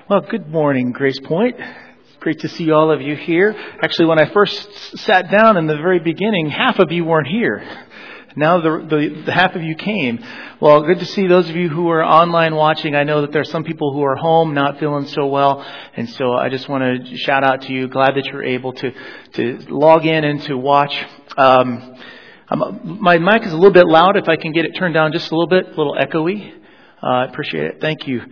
Well, good morning, Grace Point. It's great to see all of you here. Actually, when I first sat down in the very beginning, half of you weren't here. Now the half of you came. Well, good to see those of you who are online watching. I know that there's some people who are home not feeling so well, and so I just want to shout out to you. Glad that you're able to log in and to watch. My mic is a little bit loud. If I can get it turned down just a little bit, a little echoey. I appreciate it. Thank you.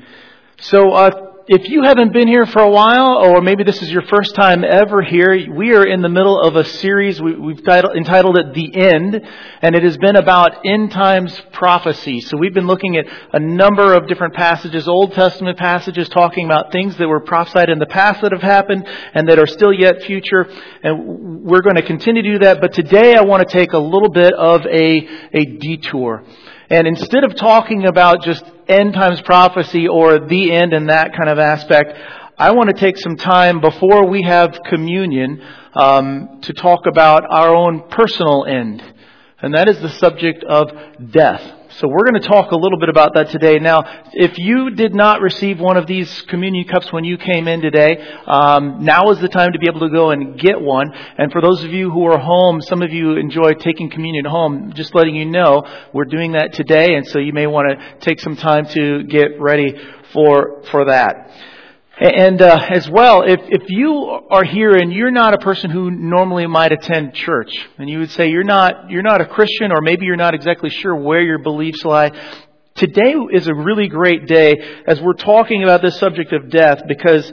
So, if you haven't been here for a while, or maybe this is your first time ever here, we are in the middle of a series. We've entitled it The End, and it has been about end times prophecy. So we've been looking at a number of different passages, Old Testament passages, talking about things that were prophesied in the past that have happened and that are still yet future. And we're going to continue to do that. But today I want to take a little bit of a detour. And instead of talking about just end times prophecy or the end and that kind of aspect, I want to take some time before we have communion to talk about our own personal end. And that is the subject of death. So we're going to talk a little bit about that today. Now, if you did not receive one of these communion cups when you came in today, now is the time to be able to go and get one. And for those of you who are home, some of you enjoy taking communion home, just letting you know, we're doing that today. And so you may want to take some time to get ready for that. And as well, if you are here and you're not a person who normally might attend church, and you would say you're not a Christian, or maybe you're not exactly sure where your beliefs lie, today is a really great day as we're talking about this subject of death, because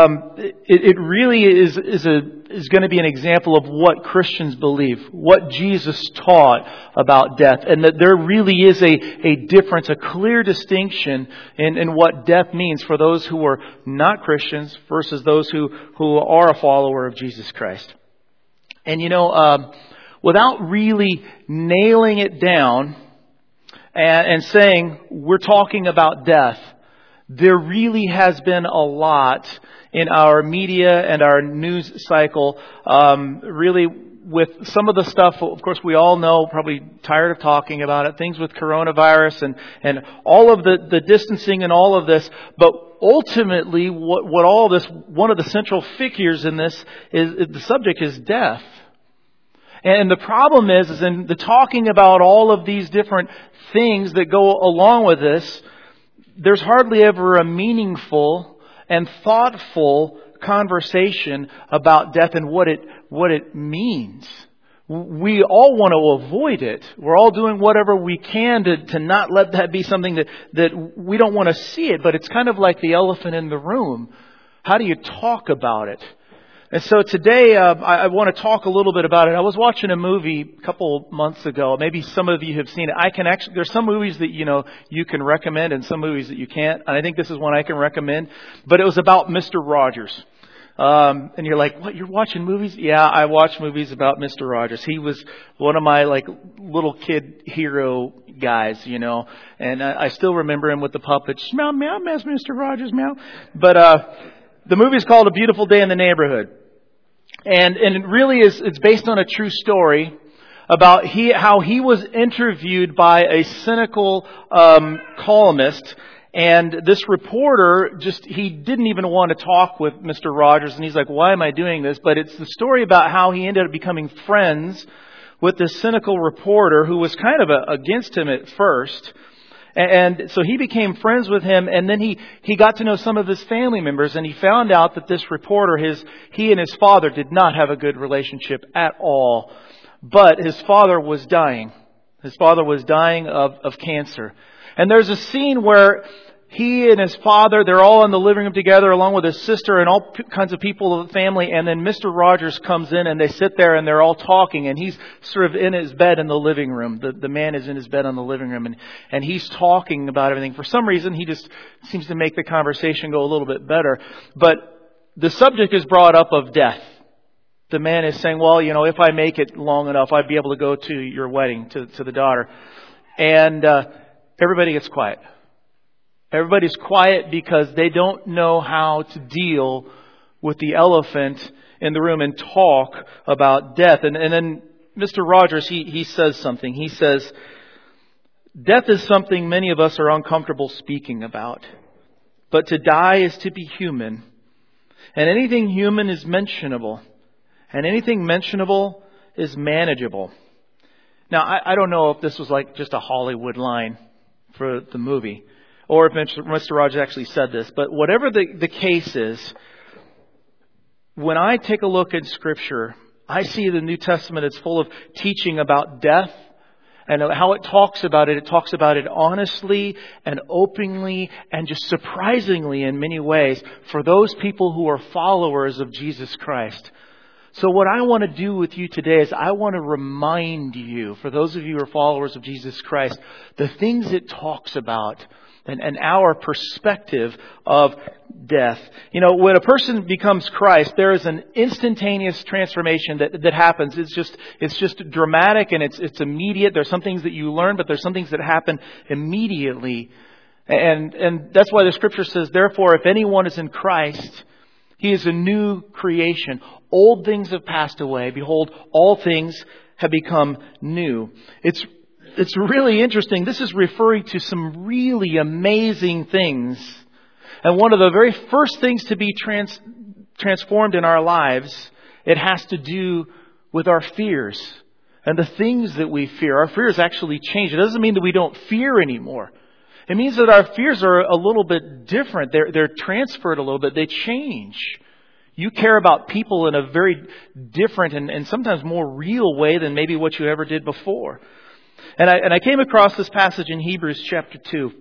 it really is going to be an example of what Christians believe, what Jesus taught about death, and that there really is a difference, a clear distinction in what death means for those who are not Christians versus those who are a follower of Jesus Christ. And without really nailing it down and saying we're talking about death, there really has been a lot in our media and our news cycle, really with some of the stuff, of course, we all know, probably tired of talking about it, things with coronavirus and all of the distancing and all of this. But ultimately, what all this, one of the central figures in this is the subject is death. And the problem is in the talking about all of these different things that go along with this, there's hardly ever a meaningful and thoughtful conversation about death and what it means. We all want to avoid it. We're all doing whatever we can to not let that be something that we don't want to see it. But it's kind of like the elephant in the room. How do you talk about it? And so today, I want to talk a little bit about it. I was watching a movie a couple months ago. Maybe some of you have seen it. There's some movies that, you can recommend and some movies that you can't. And I think this is one I can recommend. But it was about Mr. Rogers. And you're like, what? You're watching movies? Yeah, I watch movies about Mr. Rogers. He was one of my, little kid hero guys, And I still remember him with the puppets. Meow, meow, Mr. Rogers, meow. But, the movie is called A Beautiful Day in the Neighborhood. And it really it's based on a true story about how he was interviewed by a cynical columnist, and this reporter he didn't even want to talk with Mr. Rogers, and he's like, why am I doing this? But it's the story about how he ended up becoming friends with this cynical reporter who was kind of against him at first. And so he became friends with him, and then he got to know some of his family members, and he found out that this reporter, he and his father did not have a good relationship at all. But his father was dying. His father was dying of cancer. And there's a scene where he and his father, they're all in the living room together along with his sister and all kinds of people of the family. And then Mr. Rogers comes in and they sit there and they're all talking. And he's sort of in his bed in the living room. The man is in his bed in the living room and he's talking about everything. For some reason, he just seems to make the conversation go a little bit better. But the subject is brought up of death. The man is saying, well, if I make it long enough, I'd be able to go to your wedding, to the daughter. And everybody gets quiet. Everybody's quiet because they don't know how to deal with the elephant in the room and talk about death. And then Mr. Rogers, he says something. He says, death is something many of us are uncomfortable speaking about. but to die is to be human. And anything human is mentionable. And anything mentionable is manageable. Now, I don't know if this was like just a Hollywood line for the movie, or if Mr. Rogers actually said this, but whatever the case is, when I take a look at Scripture, I see the New Testament is full of teaching about death and how it talks about it. It talks about it honestly and openly and just surprisingly in many ways for those people who are followers of Jesus Christ. So what I want to do with you today is I want to remind you, for those of you who are followers of Jesus Christ, the things it talks about and our perspective of death. You know, when a person becomes Christ, there is an instantaneous transformation that happens. It's just dramatic and it's immediate. There's some things that you learn, but there's some things that happen immediately. And that's why the Scripture says, therefore, if anyone is in Christ, he is a new creation. Old things have passed away. Behold, all things have become new. It's really interesting. This is referring to some really amazing things. And one of the very first things to be transformed in our lives, it has to do with our fears and the things that we fear. Our fears actually change. It doesn't mean that we don't fear anymore. It means that our fears are a little bit different. They're transferred a little bit. They change. You care about people in a very different and sometimes more real way than maybe what you ever did before. And I came across this passage in Hebrews chapter 2.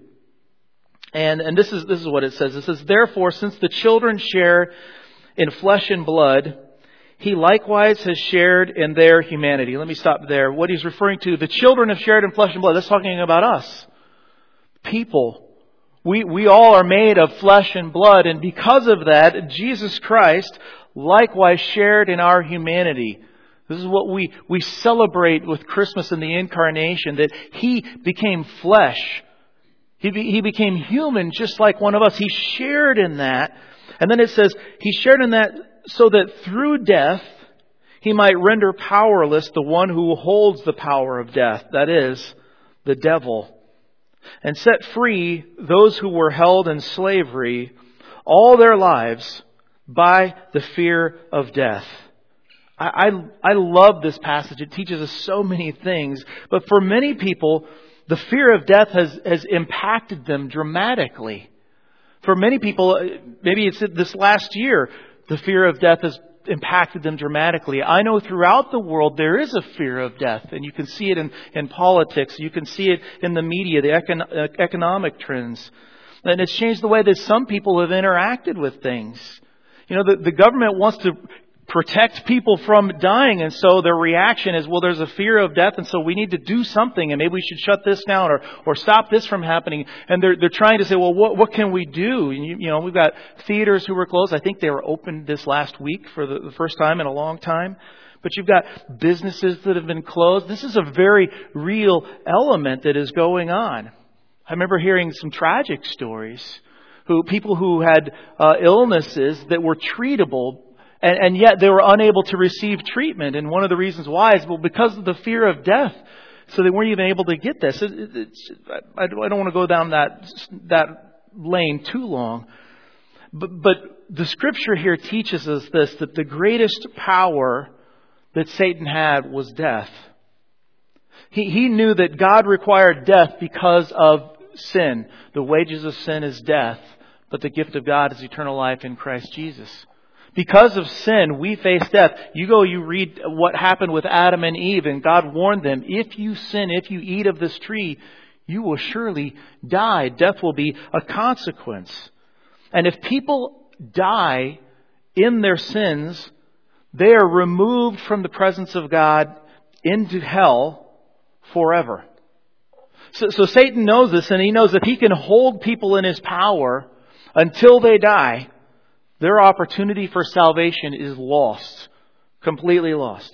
And this is what it says. It says, therefore, since the children share in flesh and blood, he likewise has shared in their humanity. Let me stop there. What he's referring to, the children have shared in flesh and blood. That's talking about us. People. We all are made of flesh and blood. And because of that, Jesus Christ likewise shared in our humanity. This is what we celebrate with Christmas and the Incarnation, that He became flesh. He became human just like one of us. He shared in that. And then it says, He shared in that so that through death, He might render powerless the one who holds the power of death. That is, the devil. And set free those who were held in slavery all their lives by the fear of death. I love this passage. It teaches us so many things. But for many people, the fear of death has impacted them dramatically. For many people, maybe it's this last year, the fear of death has impacted them dramatically. I know throughout the world there is a fear of death. And you can see it in politics. You can see it in the media, the economic trends. And it's changed the way that some people have interacted with things. You know, the government wants to protect people from dying, and so their reaction is, well, there's a fear of death, and so we need to do something, and maybe we should shut this down or stop this from happening. And they're trying to say, well, what can we do? And you know, we've got theaters who were closed. I think they were opened this last week for the first time in a long time. But you've got businesses that have been closed. This is a very real element that is going on. I remember hearing some tragic stories. People who had illnesses that were treatable, and yet they were unable to receive treatment. And one of the reasons why is, well, because of the fear of death. So they weren't even able to get this. I don't want to go down that lane too long. But the Scripture here teaches us this, that the greatest power that Satan had was death. He knew that God required death because of sin. The wages of sin is death, but the gift of God is eternal life in Christ Jesus. Because of sin, we face death. You read what happened with Adam and Eve, and God warned them, if you sin, if you eat of this tree, you will surely die. Death will be a consequence. And if people die in their sins, they are removed from the presence of God into hell forever. So Satan knows this, and he knows that he can hold people in his power until they die. Their opportunity for salvation is lost. Completely lost.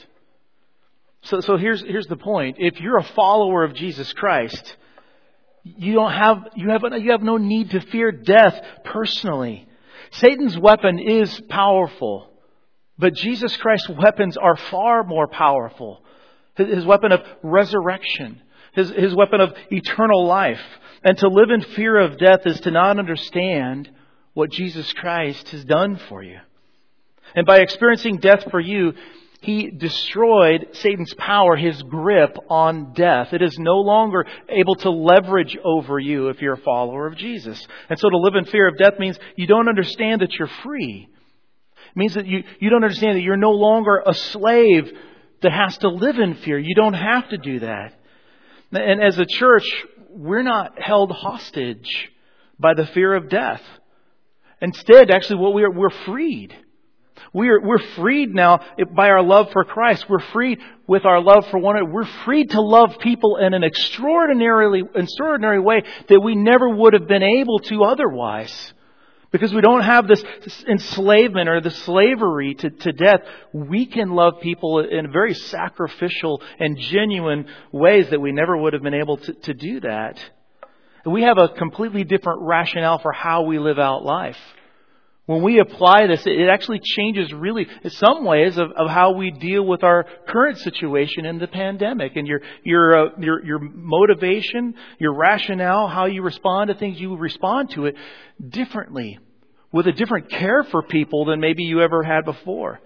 So here's the point. If you're a follower of Jesus Christ, you have no need to fear death personally. Satan's weapon is powerful, but Jesus Christ's weapons are far more powerful. His weapon of resurrection, his weapon of eternal life. And to live in fear of death is to not understand what Jesus Christ has done for you. And by experiencing death for you, He destroyed Satan's power, his grip on death. It is no longer able to leverage over you if you're a follower of Jesus. And so to live in fear of death means you don't understand that you're free. It means that you don't understand that you're no longer a slave that has to live in fear. You don't have to do that. And as a church, we're not held hostage by the fear of death. Instead, actually, we're freed. We're freed now by our love for Christ. We're freed with our love for one another. We're freed to love people in an extraordinary way that we never would have been able to otherwise. Because we don't have this enslavement or the slavery to death. We can love people in very sacrificial and genuine ways that we never would have been able to do that. And we have a completely different rationale for how we live out life. When we apply this, it actually changes really in some ways of how we deal with our current situation in the pandemic. And your motivation, your rationale, how you respond to things, you respond to it differently, with a different care for people than maybe you ever had before.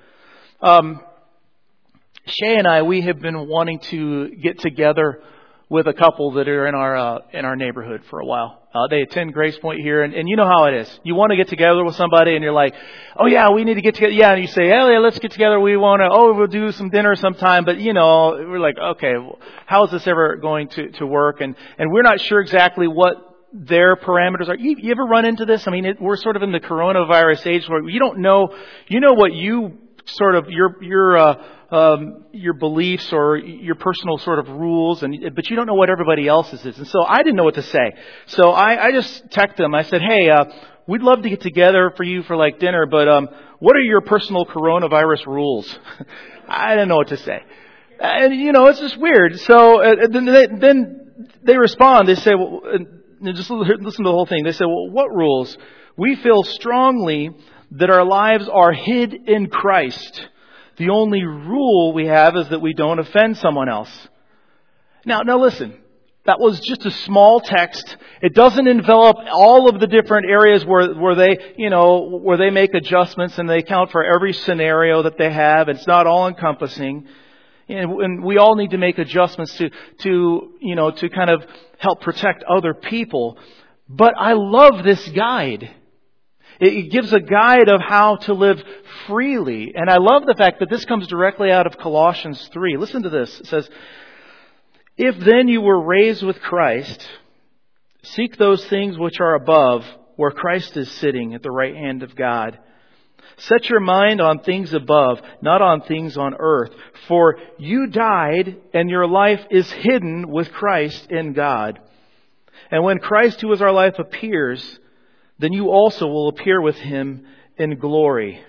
Shay and I, we have been wanting to get together with a couple that are in our neighborhood for a while. They attend Grace Point here, and you know how it is. You want to get together with somebody, and you're like, "Oh yeah, we need to get together." Yeah, and you say, "Oh yeah, let's get together. We want to. Oh, we'll do some dinner sometime." But we're like, "Okay, how is this ever going to work?" And we're not sure exactly what their parameters are. You ever run into this? I mean, we're sort of in the coronavirus age where you don't know. You know what you sort of your beliefs or your personal sort of rules, but you don't know what everybody else's is. And so I didn't know what to say. So I just texted them. I said, "Hey, we'd love to get together for you for like dinner, but what are your personal coronavirus rules?" I didn't know what to say. And it's just weird. So then they respond. They say, "Well," just listen to the whole thing. They say, "Well, what rules?" "We feel strongly that our lives are hid in Christ. The only rule we have is that we don't offend someone else." Now listen, that was just a small text. It doesn't envelop all of the different areas where they make adjustments and they account for every scenario that they have. It's not all encompassing. And we all need to make adjustments to kind of help protect other people. But I love this guide. It gives a guide of how to live freely. And I love the fact that this comes directly out of Colossians 3. Listen to this. It says, "If then you were raised with Christ, seek those things which are above, where Christ is sitting at the right hand of God. Set your mind on things above, not on things on earth. For you died, and your life is hidden with Christ in God. And when Christ, who is our life, appears, then you also will appear with Him in glory."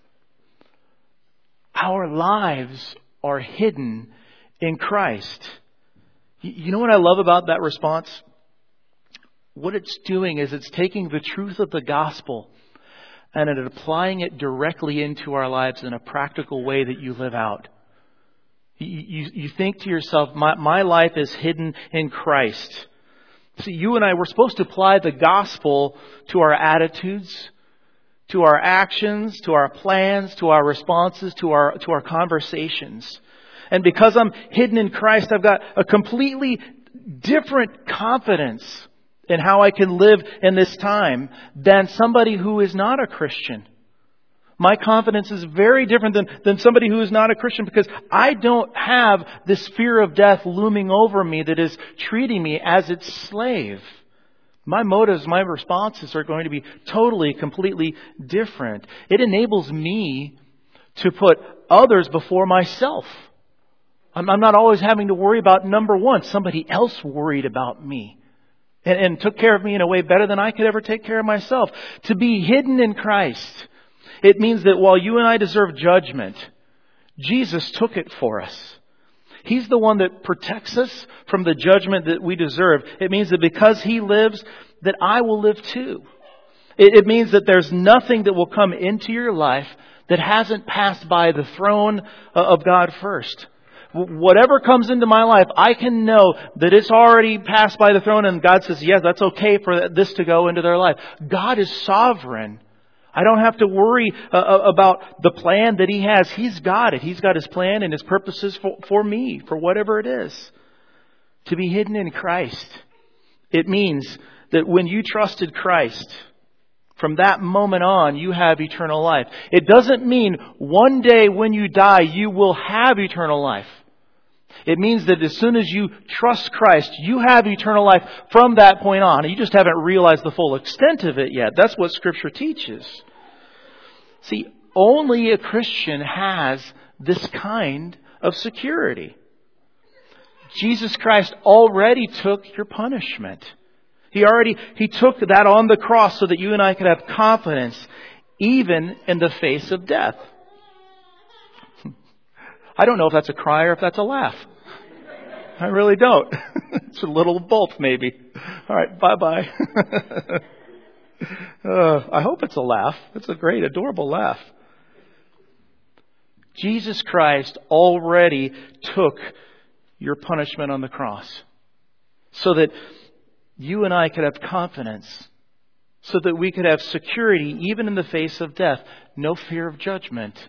Our lives are hidden in Christ. You know what I love about that response? What it's doing is it's taking the truth of the gospel and it's applying it directly into our lives in a practical way that you live out. You think to yourself, my life is hidden in Christ. See, you and I, we're supposed to apply the gospel to our attitudes, to our actions, to our plans, to our responses, to our conversations. And because I'm hidden in Christ, I've got a completely different confidence in how I can live in this time than somebody who is not a Christian. My confidence is very different than somebody who is not a Christian because I don't have this fear of death looming over me that is treating me as its slave. My motives, my responses are going to be totally, completely different. It enables me to put others before myself. I'm not always having to worry about number one. Somebody else worried about me and took care of me in a way better than I could ever take care of myself. To be hidden in Christ, it means that while you and I deserve judgment, Jesus took it for us. He's the one that protects us from the judgment that we deserve. It means that because He lives, that I will live too. It means that there's nothing that will come into your life that hasn't passed by the throne of God first. Whatever comes into my life, I can know that it's already passed by the throne and God says, yes, that's okay for this to go into their life. God is sovereign. I don't have to worry about the plan that He has. He's got it. He's got His plan and His purposes for me, for whatever it is. To be hidden in Christ. It means that when you trusted Christ, from that moment on, you have eternal life. It doesn't mean one day when you die, you will have eternal life. It means that as soon as you trust Christ, you have eternal life from that point on. You just haven't realized the full extent of it yet. That's what Scripture teaches. See, only a Christian has this kind of security. Jesus Christ already took your punishment. He took that on the cross so that you and I could have confidence even in the face of death. I don't know if that's a cry or if that's a laugh. I really don't. It's a little of both, maybe. All right, bye-bye. I hope it's a laugh. It's a great, adorable laugh. Jesus Christ already took your punishment on the cross so that you and I could have confidence, so that we could have security even in the face of death. No fear of judgment.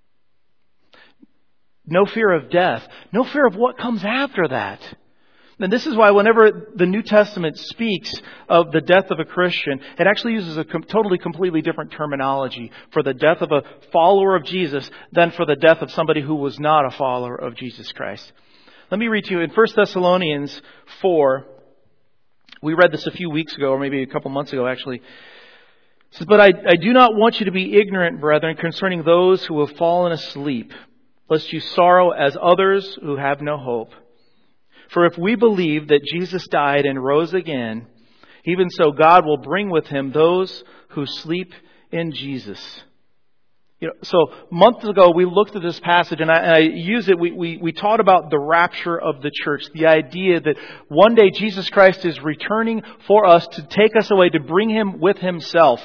No fear of death. No fear of what comes after that. And this is why whenever the New Testament speaks of the death of a Christian, it actually uses a totally, completely different terminology for the death of a follower of Jesus than for the death of somebody who was not a follower of Jesus Christ. Let me read to you in 1 Thessalonians 4. We read this a few weeks ago, or maybe a couple months ago, actually. It says, "But I do not want you to be ignorant, brethren, concerning those who have fallen asleep, lest you sorrow as others who have no hope. For if we believe that Jesus died and rose again, even so God will bring with Him those who sleep in Jesus." So months ago we looked at this passage and I used it. We taught about the rapture of the church. The idea that one day Jesus Christ is returning for us to take us away, to bring Him with Himself.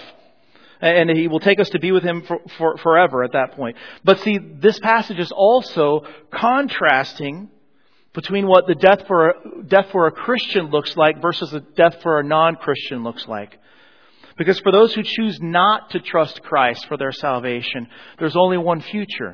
And He will take us to be with Him for forever at that point. But see, this passage is also contrasting between what the death for a Christian looks like versus the death for a non-Christian looks like. Because for those who choose not to trust Christ for their salvation, there's only one future.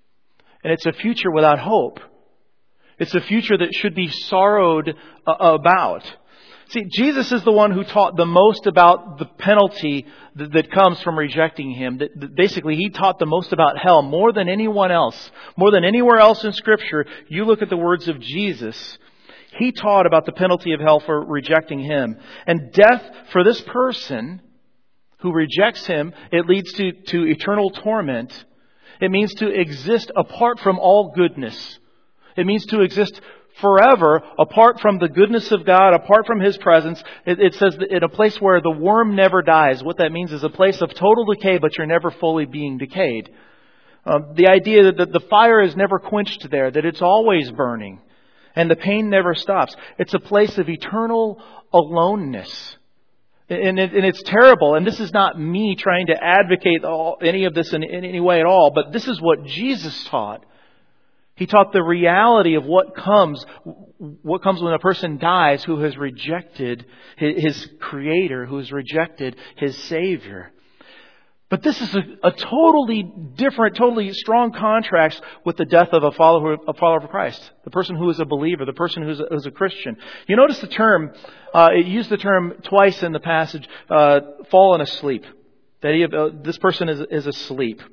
And it's a future without hope. It's a future that should be sorrowed about. See, Jesus is the one who taught the most about the penalty that comes from rejecting Him. Basically, He taught the most about hell more than anyone else. More than anywhere else in Scripture, you look at the words of Jesus. He taught about the penalty of hell for rejecting Him. And death for this person who rejects Him, it leads to eternal torment. It means to exist apart from all goodness. It means to exist forever apart from the goodness of God, apart from His presence. It says that in a place where the worm never dies. What that means is a place of total decay, but you're never fully being decayed. The idea that the fire is never quenched there, that it's always burning, and the pain never stops. It's a place of eternal aloneness. And it's terrible. And this is not me trying to advocate any of this in any way at all. But this is what Jesus taught. He taught the reality of what comes when a person dies who has rejected his Creator, who has rejected his Savior. But this is a totally different, totally strong contrast with the death of a follower of Christ. The person who is a believer, the person who's a Christian. You notice the term, it used the term twice in the passage, fallen asleep. That this person is asleep.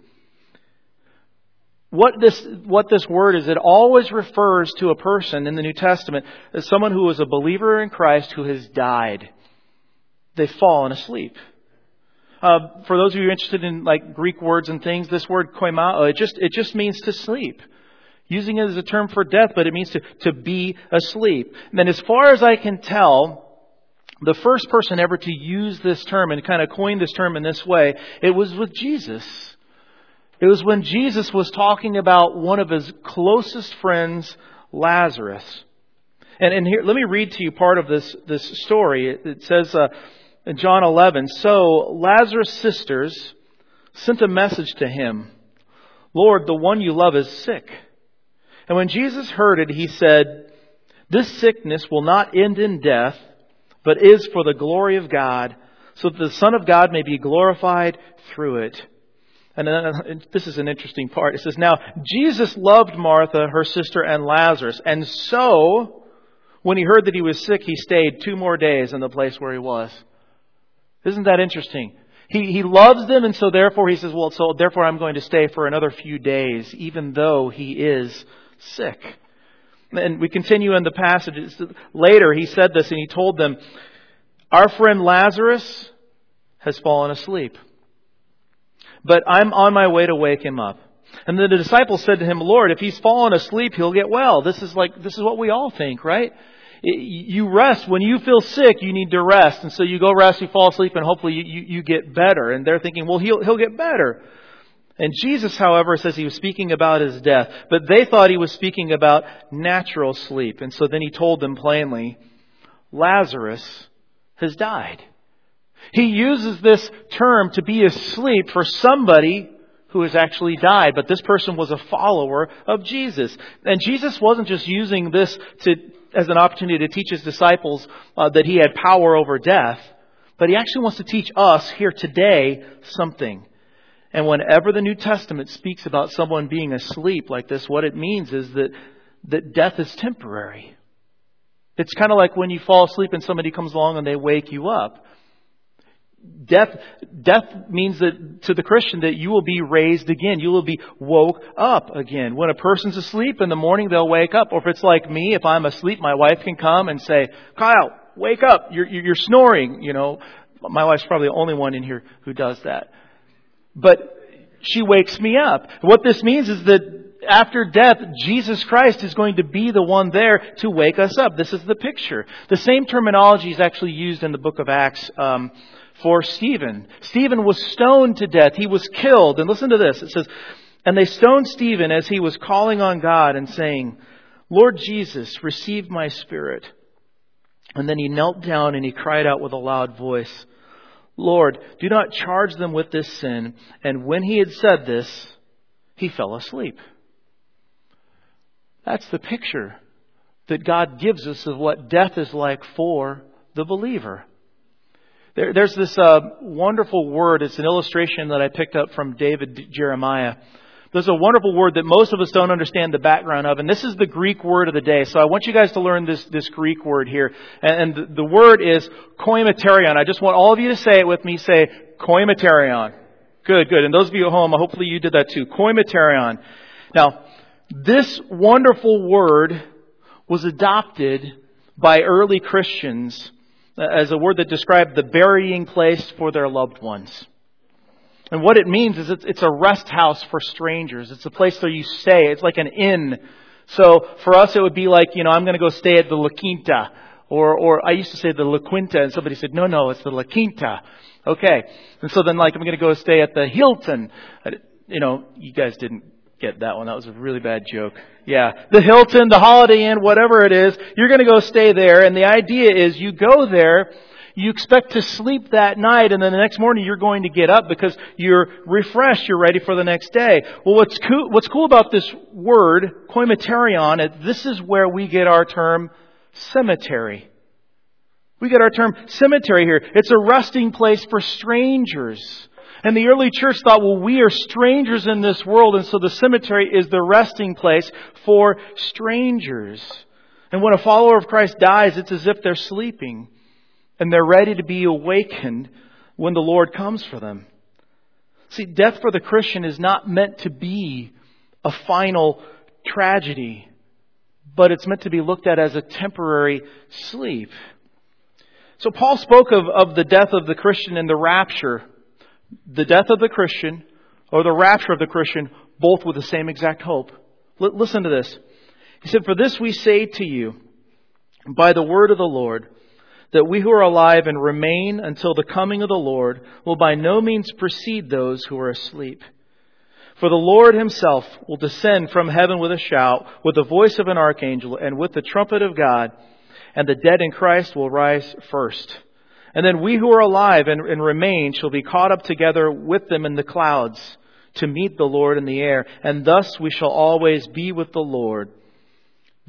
What this word is, it always refers to a person in the New Testament as someone who is a believer in Christ who has died. They've fallen asleep. For those of you interested in like Greek words and things, this word koimao, it just means to sleep. Using it as a term for death, but it means to be asleep. And as far as I can tell, the first person ever to use this term and kind of coin this term in this way, it was with Jesus. It was when Jesus was talking about one of His closest friends, Lazarus. And here, let me read to you part of this story. It says, in John 11, "So Lazarus' sisters sent a message to Him, 'Lord, the one you love is sick.' And when Jesus heard it, He said, "This sickness will not end in death, but is for the glory of God, so that the Son of God may be glorified through it." And then, this is an interesting part. It says, "Now Jesus loved Martha, her sister, and Lazarus. And so, when He heard that he was sick, He stayed 2 more days in the place where He was." Isn't that interesting? He loves them, and so therefore He says, well, so therefore I'm going to stay for another few days, even though He is sick. And we continue in the passage. Later, He said this, and He told them, "Our friend Lazarus has fallen asleep, but I'm on my way to wake him up." And then the disciples said to Him, "Lord, if he's fallen asleep, he'll get well." This is what we all think, right? You rest. When you feel sick, you need to rest. And so you go rest, you fall asleep, and hopefully you get better. And they're thinking, well, he'll get better. And Jesus, however, says He was speaking about His death. But they thought He was speaking about natural sleep. And so then He told them plainly, Lazarus has died. He uses this term to be asleep for somebody who has actually died. But this person was a follower of Jesus. And Jesus wasn't just using this as an opportunity to teach His disciples that He had power over death, but He actually wants to teach us here today something. And whenever the New Testament speaks about someone being asleep like this, what it means is that death is temporary. It's kind of like when you fall asleep and somebody comes along and they wake you up. Death means that to the Christian that you will be raised again. You will be woke up again. When a person's asleep in the morning, they'll wake up. Or if it's like me, if I'm asleep, my wife can come and say, "Kyle, wake up. You're snoring." You know, my wife's probably the only one in here who does that. But she wakes me up. What this means is that after death, Jesus Christ is going to be the one there to wake us up. This is the picture. The same terminology is actually used in the book of Acts for Stephen. Stephen was stoned to death. He was killed. And listen to this. It says, "And they stoned Stephen as he was calling on God and saying, 'Lord Jesus, receive my spirit.' And then he knelt down and he cried out with a loud voice, 'Lord, do not charge them with this sin.' And when he had said this, he fell asleep." That's the picture that God gives us of what death is like for the believer. There's this wonderful word. It's an illustration that I picked up from David Jeremiah. There's a wonderful word that most of us don't understand the background of, and this is the Greek word of the day. So I want you guys to learn this Greek word here. And the word is koimaterion. I just want all of you to say it with me. Say koimaterion. Good. And those of you at home, hopefully you did that too. Koimaterion. Now, this wonderful word was adopted by early Christians as a word that described the burying place for their loved ones. And what it means is it's a rest house for strangers. It's a place where you stay. It's like an inn. So for us, it would be like, I'm going to go stay at the La Quinta. Or I used to say the La Quinta, and somebody said, no, it's the La Quinta. Okay. And so then I'm going to go stay at the Hilton. You guys didn't get that one. That was a really bad joke. Yeah. The Hilton, the Holiday Inn, whatever it is, you're going to go stay there. And the idea is you go there, you expect to sleep that night, and then the next morning you're going to get up because you're refreshed, you're ready for the next day. Well, what's cool about this word, koimaterion, this is where we get our term cemetery. We get our term cemetery here. It's a resting place for strangers. And the early church thought, well, we are strangers in this world, and so the cemetery is the resting place for strangers. And when a follower of Christ dies, it's as if they're sleeping, and they're ready to be awakened when the Lord comes for them. See, death for the Christian is not meant to be a final tragedy, but it's meant to be looked at as a temporary sleep. So Paul spoke of the death of the Christian and the rapture. The death of the Christian or the rapture of the Christian, both with the same exact hope. Listen to this. He said, "For this we say to you by the word of the Lord, that we who are alive and remain until the coming of the Lord will by no means precede those who are asleep. For the Lord Himself will descend from heaven with a shout, with the voice of an archangel, and with the trumpet of God, and the dead in Christ will rise first. And then we who are alive and remain shall be caught up together with them in the clouds to meet the Lord in the air. And thus we shall always be with the Lord.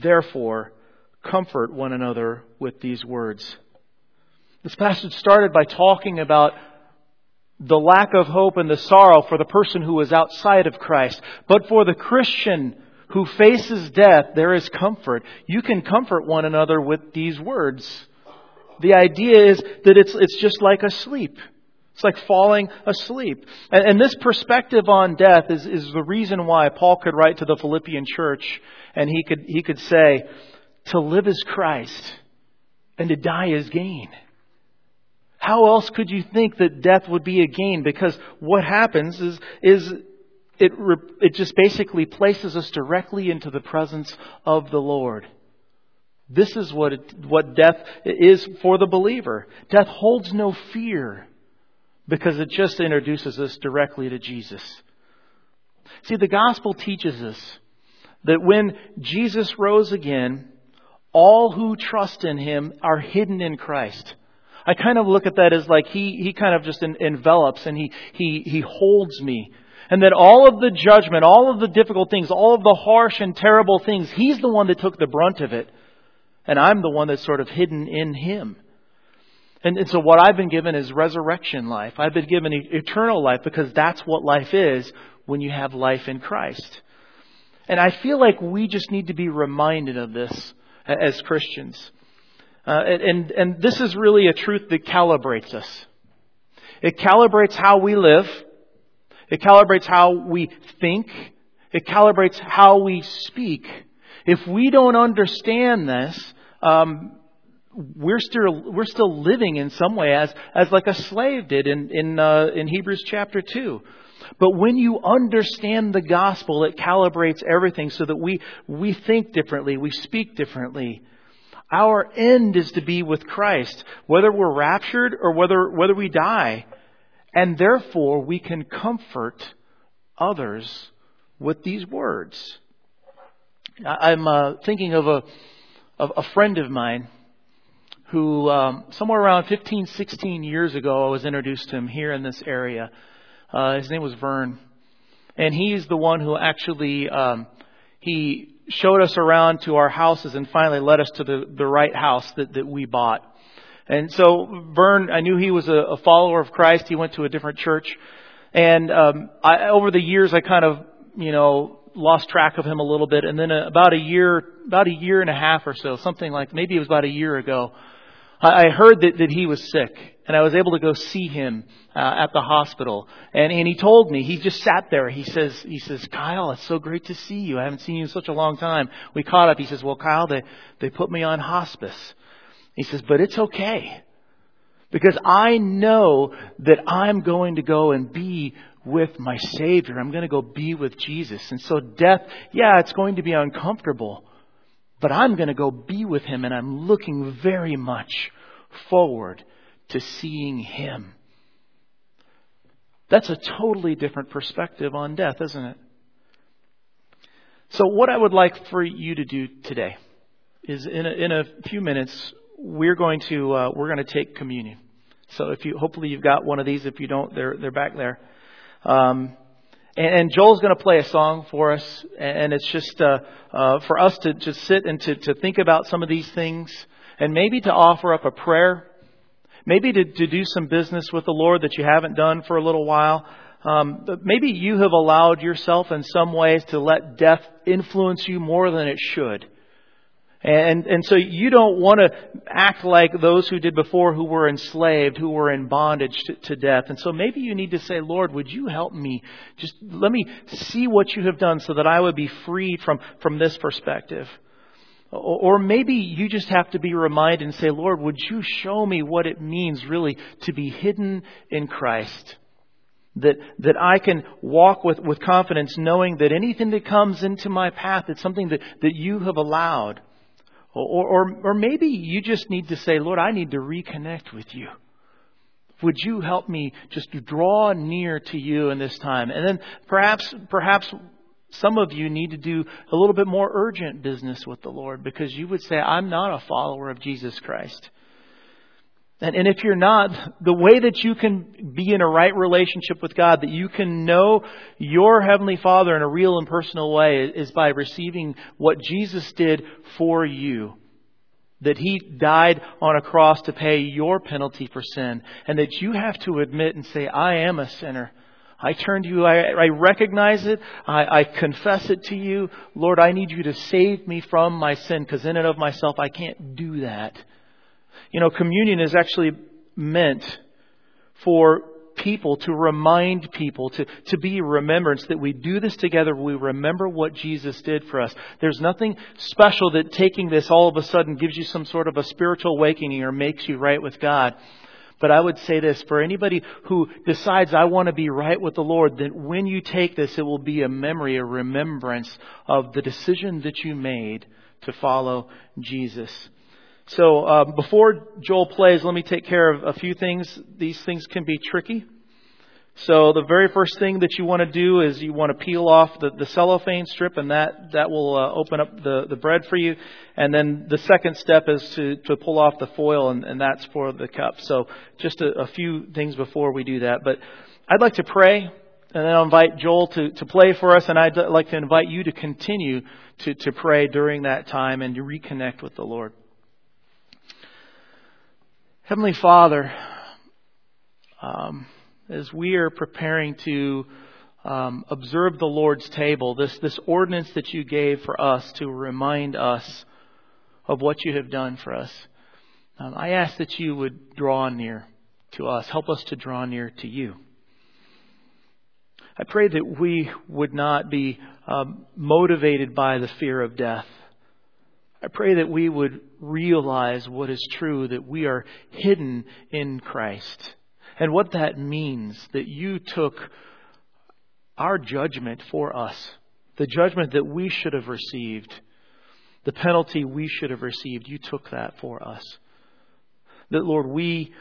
Therefore, comfort one another with these words. This passage started by talking about the lack of hope and the sorrow for the person who is outside of Christ. But for the Christian who faces death, there is comfort. You can comfort one another with these words. The idea is that it's just like asleep. It's like falling asleep. And this perspective on death is the reason why Paul could write to the Philippian church and he could say, to live is Christ and to die is gain. How else could you think that death would be a gain? Because what happens is it just basically places us directly into the presence of the Lord. This is what death is for the believer. Death holds no fear because it just introduces us directly to Jesus. See, the gospel teaches us that when Jesus rose again, all who trust in Him are hidden in Christ. I kind of look at that as like He kind of just envelops and He holds me. And that all of the judgment, all of the difficult things, all of the harsh and terrible things, He's the one that took the brunt of it. And I'm the one that's sort of hidden in Him. And so what I've been given is resurrection life. I've been given eternal life because that's what life is when you have life in Christ. And I feel like we just need to be reminded of this as Christians. And this is really a truth that calibrates us. It calibrates how we live. It calibrates how we think. It calibrates how we speak. If we don't understand this, we're still living in some way as like a slave did in Hebrews chapter 2. But when you understand the gospel, it calibrates everything so that we think differently, we speak differently. Our end is to be with Christ, whether we're raptured or whether we die. And therefore, we can comfort others with these words. I'm thinking of a friend of mine who somewhere around 15, 16 years ago, I was introduced to him here in this area. His name was Vern. And he's the one who actually, he showed us around to our houses and finally led us to the right house that we bought. And so Vern, I knew he was a follower of Christ. He went to a different church. And over the years, I kind of, lost track of him a little bit. And then about a year and a half or so, something like, maybe it was about a year ago, I heard that he was sick. And I was able to go see him at the hospital. And he told me, he just sat there. He says, Kyle, it's so great to see you. I haven't seen you in such a long time. We caught up. He says, well, Kyle, they put me on hospice. He says, but it's okay. Because I know that I'm going to go and be with my Savior. I'm going to go be with Jesus. And so death, it's going to be uncomfortable. But I'm going to go be with Him. And I'm looking very much forward to seeing Him. That's a totally different perspective on death, isn't it? So what I would like for you to do today is in a few minutes, we're going to take communion. So hopefully you've got one of these. If you don't, they're back there. And Joel's going to play a song for us, and it's just for us to just sit and to think about some of these things, and maybe to offer up a prayer. Maybe to do some business with the Lord that you haven't done for a little while. Maybe you have allowed yourself in some ways to let death influence you more than it should. And so you don't want to act like those who did before, who were enslaved, who were in bondage to death. And so maybe you need to say, Lord, would you help me? Just let me see what you have done so that I would be freed from this perspective. Or maybe you just have to be reminded and say, Lord, would you show me what it means really to be hidden in Christ? That I can walk with confidence knowing that anything that comes into my path, it's something that you have allowed. Or maybe you just need to say, Lord, I need to reconnect with you. Would you help me just draw near to you in this time? And then perhaps some of you need to do a little bit more urgent business with the Lord because you would say, I'm not a follower of Jesus Christ. And if you're not, the way that you can be in a right relationship with God, that you can know your Heavenly Father in a real and personal way, is by receiving what Jesus did for you. That He died on a cross to pay your penalty for sin. And that you have to admit and say, I am a sinner. I turn to you. I recognize it. I confess it to you. Lord, I need you to save me from my sin, because in and of myself, I can't do that. Communion is actually meant for people to remind people, to be a remembrance that we do this together. We remember what Jesus did for us. There's nothing special that taking this all of a sudden gives you some sort of a spiritual awakening or makes you right with God. But I would say this, for anybody who decides, I want to be right with the Lord, that when you take this, it will be a memory, a remembrance of the decision that you made to follow Jesus. So before Joel plays, let me take care of a few things. These things can be tricky. So the very first thing that you want to do is you want to peel off the cellophane strip, and that will open up the bread for you. And then the second step is to pull off the foil, and that's for the cup. So just a few things before we do that. But I'd like to pray, and then I'll invite Joel to play for us. And I'd like to invite you to continue to pray during that time and to reconnect with the Lord. Heavenly Father, as we are preparing to observe the Lord's table, this ordinance that you gave for us to remind us of what you have done for us, I ask that you would draw near to us. Help us to draw near to you. I pray that we would not be motivated by the fear of death. I pray that we would realize what is true, that we are hidden in Christ. And what that means, that you took our judgment for us, the judgment that we should have received, the penalty we should have received, you took that for us. That, Lord, we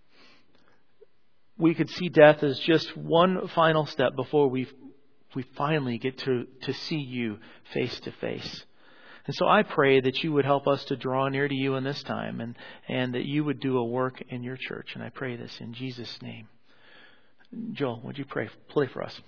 could see death as just one final step before we finally get to see you face to face. And so I pray that you would help us to draw near to you in this time, and that you would do a work in your church. And I pray this in Jesus' name. Joel, would you play for us?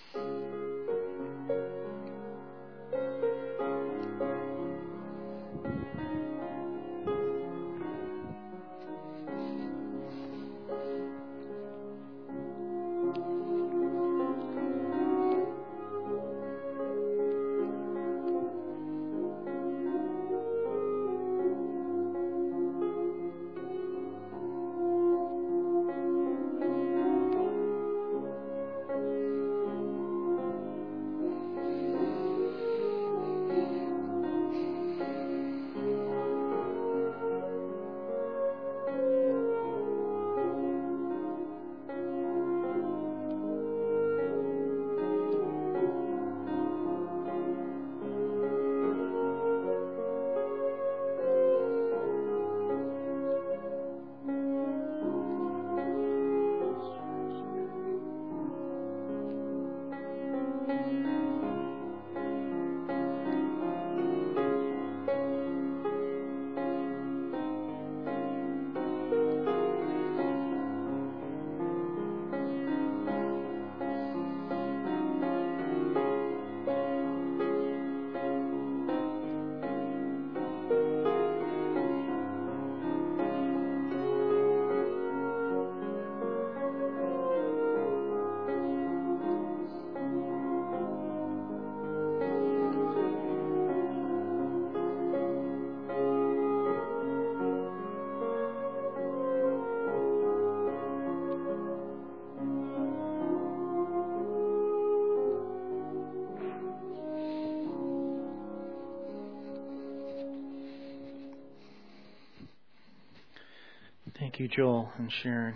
Thank you, Joel and Sharon.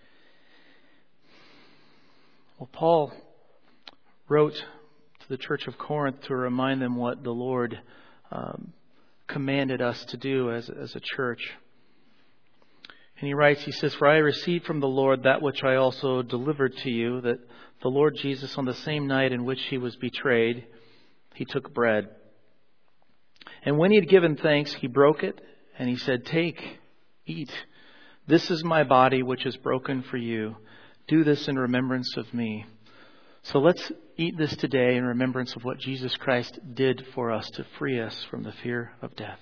Well, Paul wrote to the church of Corinth to remind them what the Lord commanded us to do as a church. And he writes, he says, "For I received from the Lord that which I also delivered to you, that the Lord Jesus, on the same night in which he was betrayed, he took bread. And when he had given thanks, he broke it, and he said, 'Take, eat. This is my body, which is broken for you. Do this in remembrance of me. So let's eat this today in remembrance of what Jesus Christ did for us to free us from the fear of death.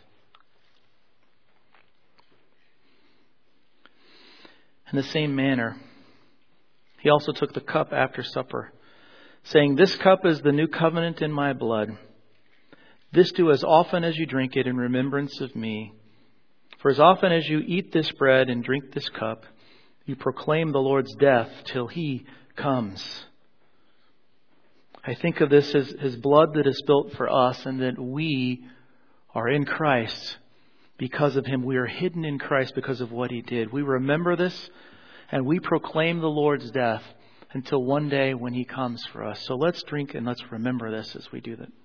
In the same manner, he also took the cup after supper, saying, This cup is the new covenant in my blood. This do as often as you drink it in remembrance of me. For as often as you eat this bread and drink this cup, you proclaim the Lord's death till he comes. I think of this as his blood that is spilt for us, and that we are in Christ because of him. We are hidden in Christ because of what he did. We remember this and we proclaim the Lord's death until one day when he comes for us. So let's drink and let's remember this as we do that.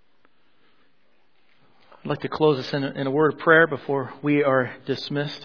I'd like to close this in a word of prayer before we are dismissed.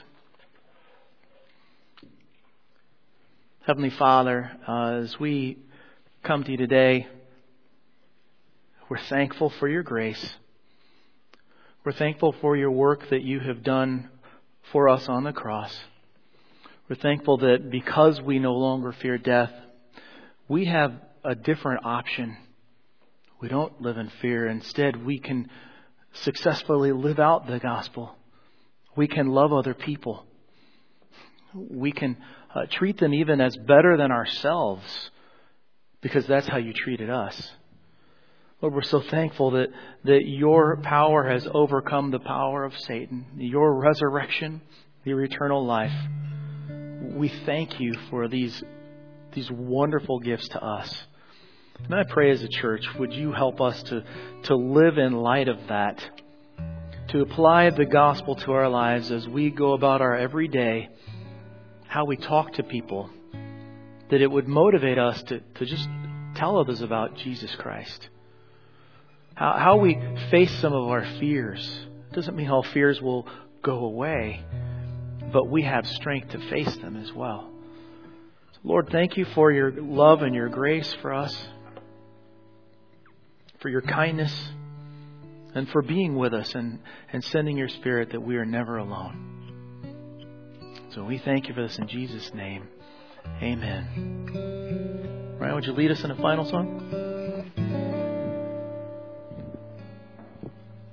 Heavenly Father, as we come to you today, we're thankful for your grace. We're thankful for your work that you have done for us on the cross. We're thankful that because we no longer fear death, we have a different option. We don't live in fear. Instead, we can successfully live out the gospel. We can love other people. We can treat them even as better than ourselves, because that's how you treated us. Lord, we're so thankful that your power has overcome the power of Satan, your resurrection, your eternal life. We thank you for these wonderful gifts to us. And I pray as a church, would you help us to live in light of that, to apply the gospel to our lives as we go about our everyday, how we talk to people, that it would motivate us to just tell others about Jesus Christ. How we face some of our fears. It doesn't mean all fears will go away, but we have strength to face them as well. So Lord, thank you for your love and your grace for us, for your kindness, and for being with us and sending your Spirit that we are never alone. So we thank you for this in Jesus' name. Amen. Ryan, would you lead us in a final song?